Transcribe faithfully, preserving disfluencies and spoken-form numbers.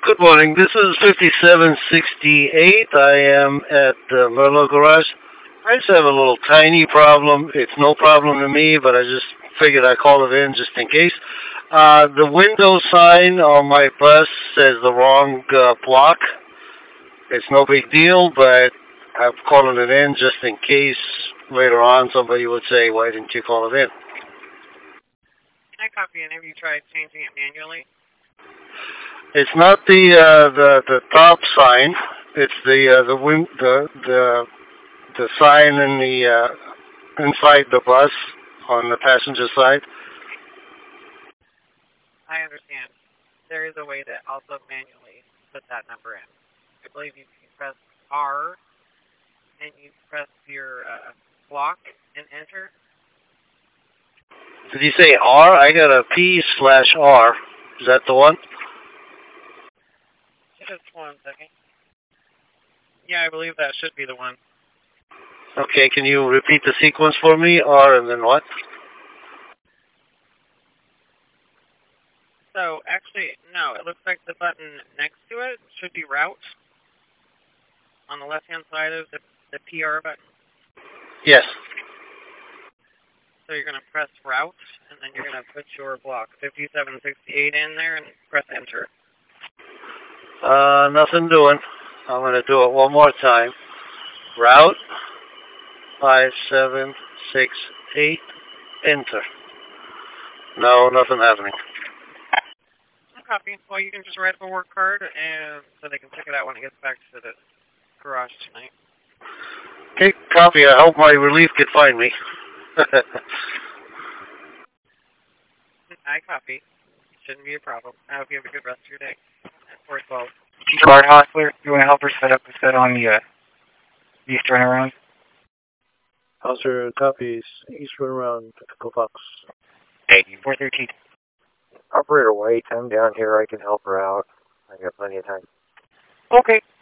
Good morning. This is fifty-seven sixty-eight. I am at the Merlot Garage. I just have a little tiny problem. It's no problem to me, but I just figured I'd call it in just in case. Uh, the window sign on my bus says the wrong uh, block. It's no big deal, but I'm calling it in just in case later on somebody would say, why didn't you call it in? I copy it. Have you tried changing it manually? It's not the uh, the the top sign. It's the uh, the win the the the sign in the uh, inside the bus on the passenger side. I understand. There is a way to also manually put that number in. I believe you can press R and you press your uh, block and enter. Did you say R? I got a P slash R. Is that the one? Just one second. Yeah, I believe that should be the one. Okay, can you repeat the sequence for me? R and then what? So, actually, no, it looks like the button next to it should be route on the left-hand side of the, the P R button. Yes. So you're going to press route, and then you're going to put your block fifty-seven sixty-eight in there and press enter. Uh, nothing doing. I'm going to do it one more time. Route five seven six eight, enter. No, nothing happening. Copy. Well, you can just write up a work card, and so they can check it out when it gets back to the garage tonight. Okay, copy. I hope my relief could find me. I copy. Shouldn't be a problem. I hope you have a good rest of your day. four twelve. Guard Hostler, you want to help her set up a set on the uh, east turnaround? Hostler copies east turnaround, Pickle Fox. Hey, four thirteen. Operator White, I'm down here. I can help her out. I got plenty of time. Okay.